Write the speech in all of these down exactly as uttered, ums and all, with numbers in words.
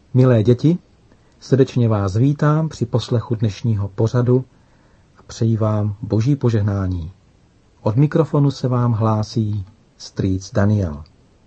Milé děti, srdečně vás vítám při poslechu dnešního pořadu a přeji vám boží požehnání. Od mikrofonu se vám hlásí strýc Daniel.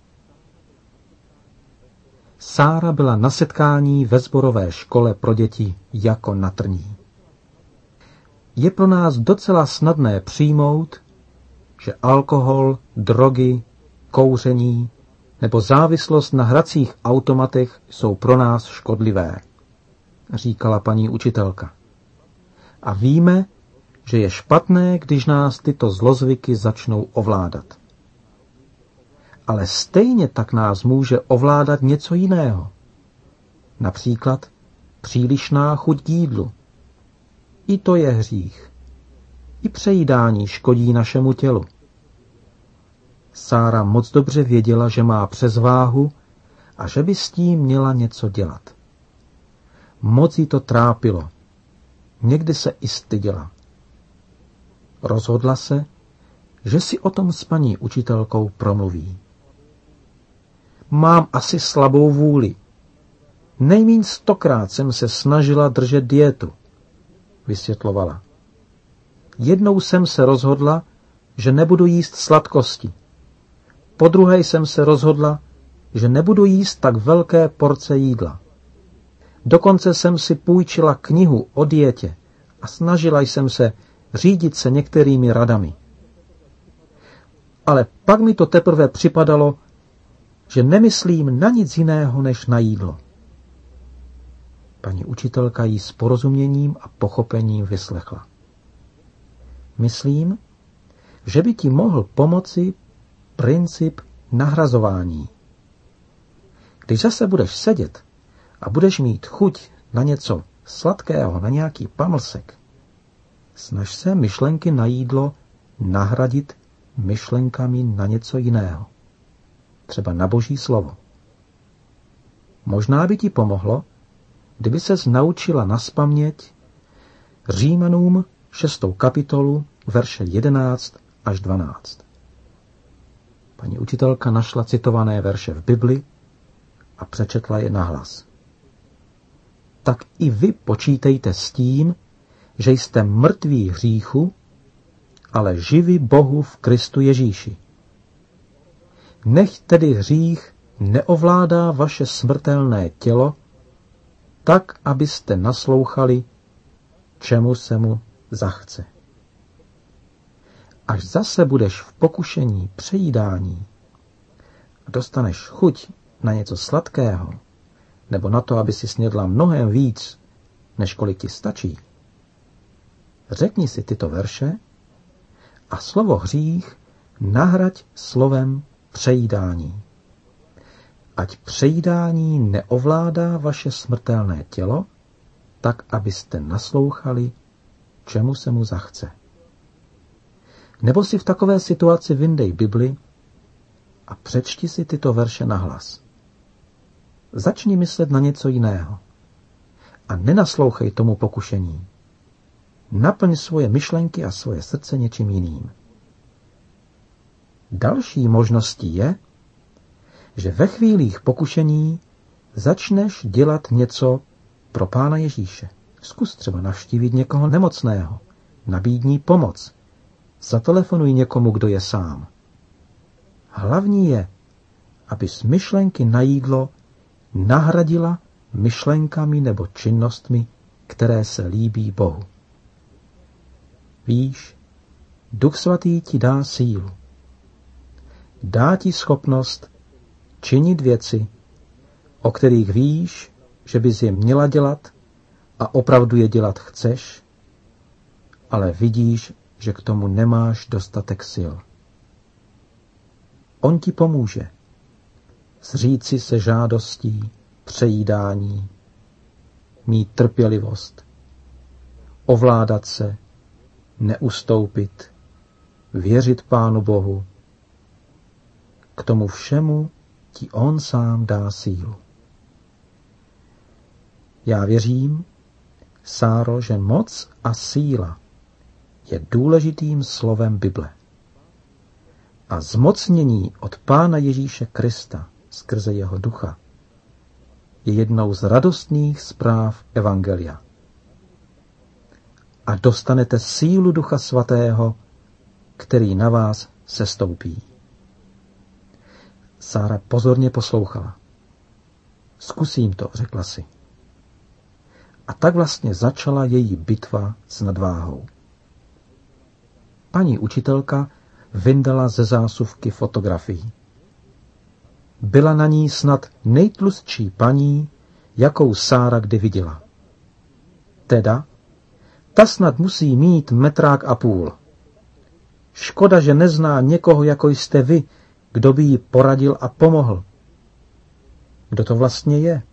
Sára byla na setkání ve sborové škole pro děti jako na trní. Je pro nás docela snadné přijmout, že alkohol, drogy, kouření nebo závislost na hracích automatech jsou pro nás škodlivé, říkala paní učitelka. A víme, že je špatné, když nás tyto zlozvyky začnou ovládat. Ale stejně tak nás může ovládat něco jiného. Například přílišná chuť k jídlu. I to je hřích. I přejídání škodí našemu tělu. Sára moc dobře věděla, že má přezváhu a že by s tím měla něco dělat. Moc jí to trápilo. Někdy se i styděla. Rozhodla se, že si o tom s paní učitelkou promluví. Mám asi slabou vůli. Nejmíň stokrát jsem se snažila držet dietu, vysvětlovala. Jednou jsem se rozhodla, že nebudu jíst sladkosti. Podruhé jsem se rozhodla, že nebudu jíst tak velké porce jídla. Dokonce jsem si půjčila knihu o dietě a snažila jsem se řídit se některými radami. Ale pak mi to teprve připadalo, že nemyslím na nic jiného než na jídlo. Paní učitelka jí s porozuměním a pochopením vyslechla. Myslím, že by ti mohl pomoci princip nahrazování. Když zase budeš sedět a budeš mít chuť na něco sladkého, na nějaký pamlsek, snaž se myšlenky na jídlo nahradit myšlenkami na něco jiného. Třeba na Boží slovo. Možná by ti pomohlo, kdyby ses naučila nazpaměť Římanům šestou kapitolu, verše jedenáct až dvanáct. Paní učitelka našla citované verše v Bibli a přečetla je nahlas. Tak i vy počítejte s tím, že jste mrtví hříchu, ale živi Bohu v Kristu Ježíši. Nech tedy hřích neovládá vaše smrtelné tělo, tak, abyste naslouchali, čemu se mu zachce. Až zase budeš v pokušení přejídání a dostaneš chuť na něco sladkého, nebo na to, aby si snědla mnohem víc, než kolik ti stačí, řekni si tyto verše a slovo hřích nahraď slovem přejídání. Ať přejídání neovládá vaše smrtelné tělo, tak, abyste naslouchali, čemu se mu zachce. Nebo si v takové situaci vyndej Bibli a přečti si tyto verše nahlas. Začni myslet na něco jiného a nenaslouchej tomu pokušení. Naplň svoje myšlenky a svoje srdce něčím jiným. Další možností je, že ve chvílích pokušení začneš dělat něco pro Pána Ježíše. Zkus třeba navštívit někoho nemocného, nabídni pomoc, zatelefonuj někomu, kdo je sám. Hlavní je, abys myšlenky na jídlo nahradila myšlenkami nebo činnostmi, které se líbí Bohu. Víš, Duch Svatý ti dá sílu. Dá ti schopnost činit věci, o kterých víš, že bys je měla dělat a opravdu je dělat chceš, ale vidíš, že k tomu nemáš dostatek sil. On ti pomůže zříci se žádostí, přejídání, mít trpělivost, ovládat se, neustoupit, věřit Pánu Bohu. K tomu všemu ti on sám dá sílu. Já věřím, Sáro, že moc a síla je důležitým slovem Bible. A zmocnění od Pána Ježíše Krista skrze jeho ducha je jednou z radostných zpráv Evangelia. A dostanete sílu Ducha Svatého, který na vás sestoupí. Sára pozorně poslouchala. Zkusím to, řekla si. A tak vlastně začala její bitva s nadváhou. Paní učitelka vyndala ze zásuvky fotografií. Byla na ní snad nejtlustší paní, jakou Sára kdy viděla. Teda, ta snad musí mít metrák a půl. Škoda, že nezná někoho, jako jste vy, kdo by jí poradil a pomohl. Kdo to vlastně je?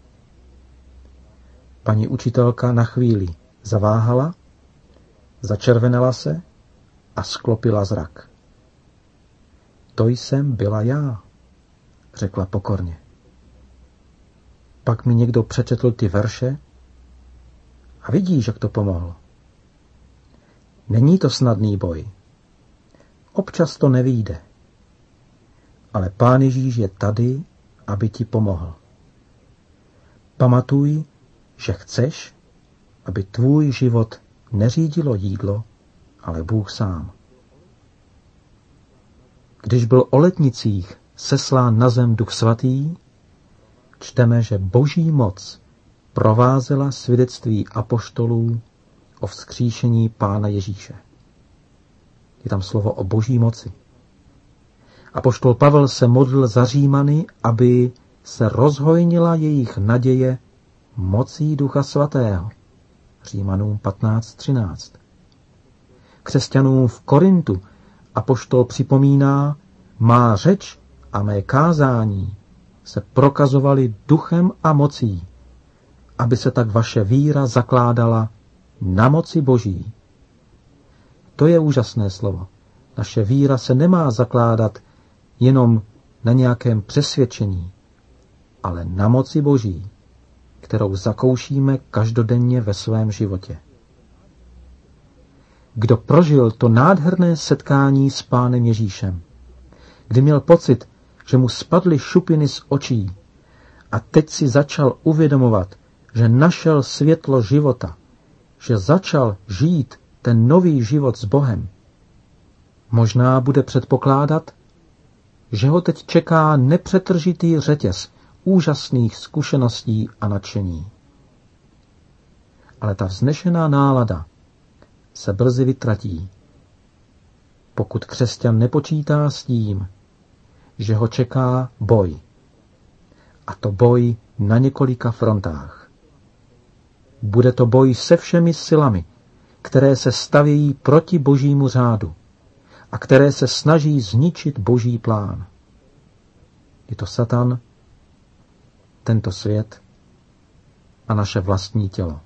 Paní učitelka na chvíli zaváhala, začervenala se a sklopila zrak. To jsem byla já, řekla pokorně. Pak mi někdo přečetl ty verše a vidíš, jak to pomohlo. Není to snadný boj. Občas to nevyjde. Ale Pán Ježíš je tady, aby ti pomohl. Pamatuj, že chceš, aby tvůj život neřídilo jídlo, ale Bůh sám. Když byl o letnicích seslán na zem Duch Svatý, čteme, že Boží moc provázela svědectví apoštolů o vzkříšení Pána Ježíše. Je tam slovo o Boží moci. Apoštol Pavel se modlil za Římany, aby se rozhojnila jejich naděje mocí Ducha Svatého. Římanům patnáct třináct. Křesťanům v Korintu apoštol připomíná, má řeč a mé kázání se prokazovaly duchem a mocí, aby se tak vaše víra zakládala na moci Boží. To je úžasné slovo. Naše víra se nemá zakládat jenom na nějakém přesvědčení, ale na moci Boží, kterou zakoušíme každodenně ve svém životě. Kdo prožil to nádherné setkání s Pánem Ježíšem, kdy měl pocit, že mu spadly šupiny z očí a teď si začal uvědomovat, že našel světlo života, že začal žít ten nový život s Bohem, možná bude předpokládat, že ho teď čeká nepřetržitý řetěz úžasných zkušeností a nadšení. Ale ta vznešená nálada se brzy vytratí, pokud křesťan nepočítá s tím, že ho čeká boj. A to boj na několika frontách. Bude to boj se všemi silami, které se stavějí proti Božímu řádu a které se snaží zničit Boží plán. Je to Satan, tento svět a naše vlastní tělo.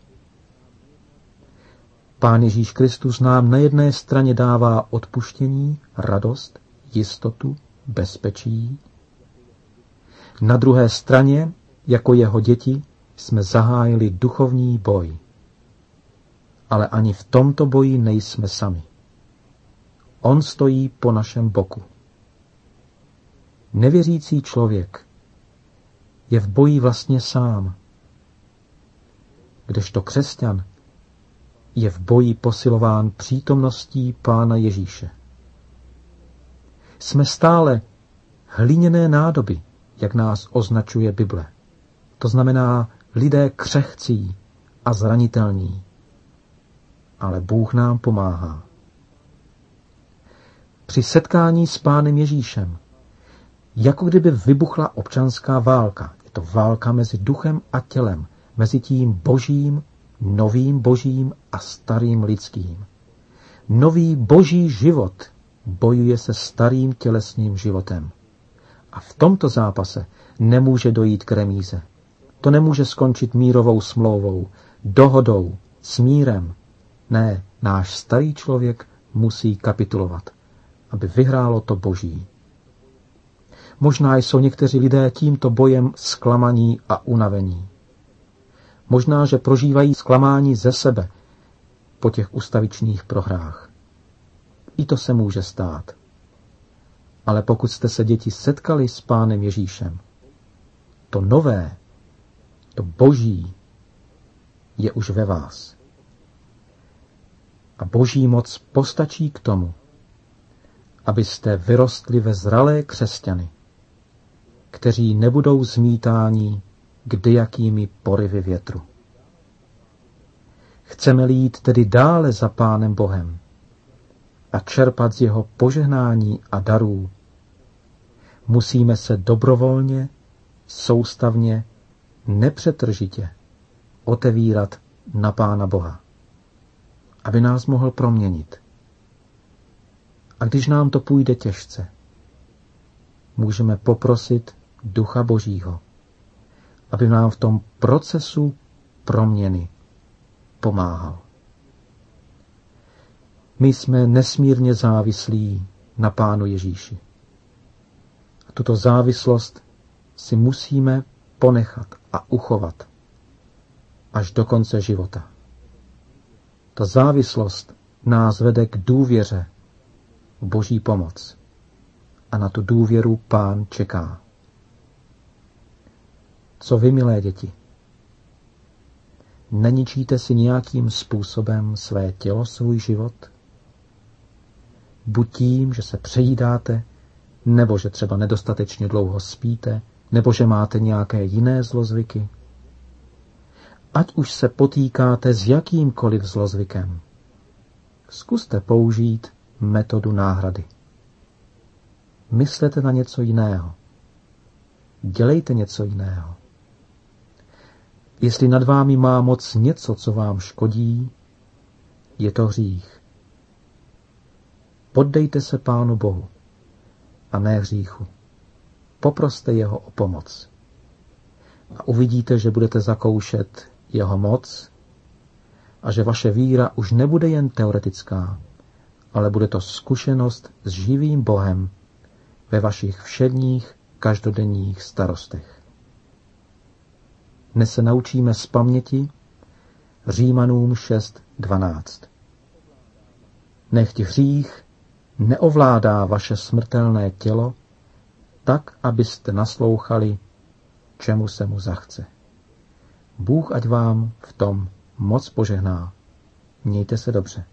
Pán Ježíš Kristus nám na jedné straně dává odpuštění, radost, jistotu, bezpečí. Na druhé straně, jako jeho děti, jsme zahájili duchovní boj. Ale ani v tomto boji nejsme sami. On stojí po našem boku. Nevěřící člověk je v boji vlastně sám, kdežto křesťan je v boji posilován přítomností Pána Ježíše. Jsme stále hliněné nádoby, jak nás označuje Bible. To znamená lidé křehcí a zranitelní. Ale Bůh nám pomáhá. Při setkání s Pánem Ježíšem, jako kdyby vybuchla občanská válka. Je to válka mezi duchem a tělem, mezi tím božím, novým božím a starým lidským. Nový boží život bojuje se starým tělesným životem. A v tomto zápase nemůže dojít k remíze. To nemůže skončit mírovou smlouvou, dohodou, smírem. Ne, náš starý člověk musí kapitulovat, aby vyhrálo to boží. Možná jsou někteří lidé tímto bojem zklamaní a unavení. Možná, že prožívají zklamání ze sebe po těch ustavičných prohrách. I to se může stát. Ale pokud jste se, děti, setkali s Pánem Ježíšem, to nové, To Boží je už ve vás. A Boží moc postačí k tomu, abyste vyrostli ve zralé křesťany, kteří nebudou zmítáni kdejakými porivy větru. Chceme-li jít tedy dále za Pánem Bohem a čerpat z jeho požehnání a darů, musíme se dobrovolně, soustavně, nepřetržitě otevírat na Pána Boha, aby nás mohl proměnit. A když nám to půjde těžce, můžeme poprosit Ducha Božího, aby nám v tom procesu proměny pomáhal. My jsme nesmírně závislí na Pánu Ježíši. A tuto závislost si musíme ponechat a uchovat až do konce života. Ta závislost nás vede k důvěře v Boží pomoc a na tu důvěru Pán čeká. Co vy, milé děti? Neničíte si nějakým způsobem své tělo, svůj život? Buď tím, že se přejídáte, nebo že třeba nedostatečně dlouho spíte, nebo že máte nějaké jiné zlozvyky. Ať už se potýkáte s jakýmkoliv zlozvykem, zkuste použít metodu náhrady. Myslete na něco jiného. Dělejte něco jiného. Jestli nad vámi má moc něco, co vám škodí, je to hřích. Poddejte se Pánu Bohu a ne hříchu. Poproste jeho o pomoc. A uvidíte, že budete zakoušet jeho moc a že vaše víra už nebude jen teoretická, ale bude to zkušenost s živým Bohem ve vašich všedních každodenních starostech. Dnes se naučíme z paměti Římanům šest dvanáct. Nechť hřích neovládá vaše smrtelné tělo, tak, abyste naslouchali, čemu se mu zachce. Bůh ať vám v tom moc požehná. Mějte se dobře.